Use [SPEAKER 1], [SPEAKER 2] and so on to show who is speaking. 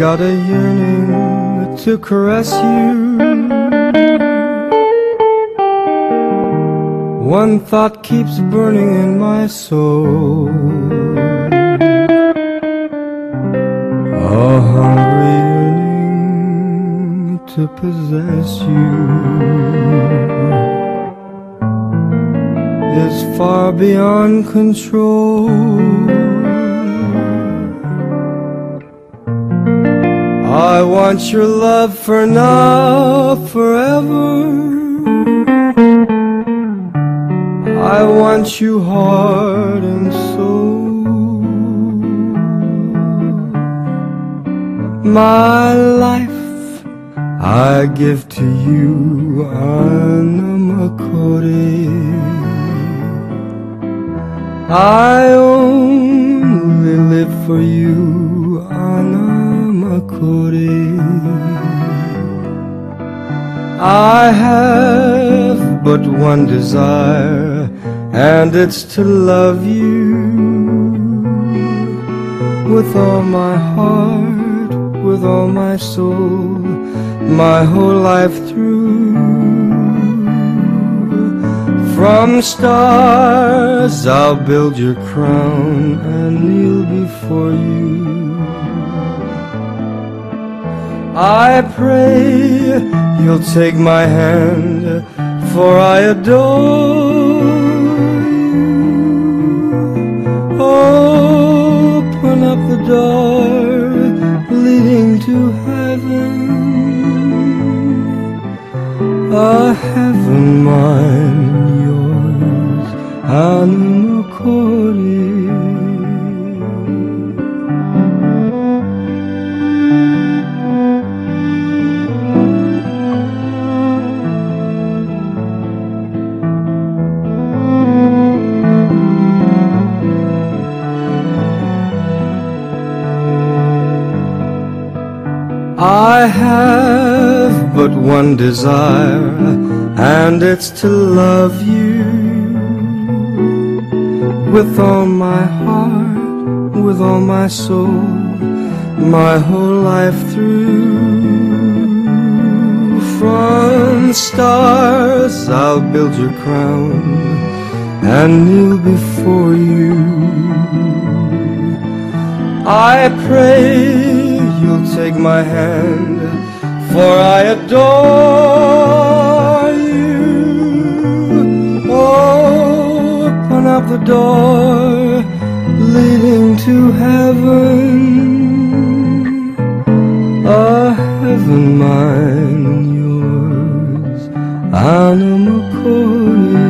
[SPEAKER 1] got a yearning to caress you. One thought keeps burning in my soul, a hungry yearning to possess you. It's far beyond control. I want your love for now, forever. I want you heart and soul. My life I give to you, Anamakore. I only live for you, Anamakore. I have but one desire, and it's to love you with all my heart, with all my soul, my whole life through. From stars I'll build your crown and kneel before you. I pray you'll take my hand, for I adore you. Open up the door leading to heaven, a heaven mine, yours, Anamakore. I have but one desire, and it's to love you with all my heart, with all my soul, my whole life through. From stars I'll build your crown and kneel before you. I pray you'll take my hand, for I adore you. Open up the door leading to heaven, a heaven mine, yours, Anamakore.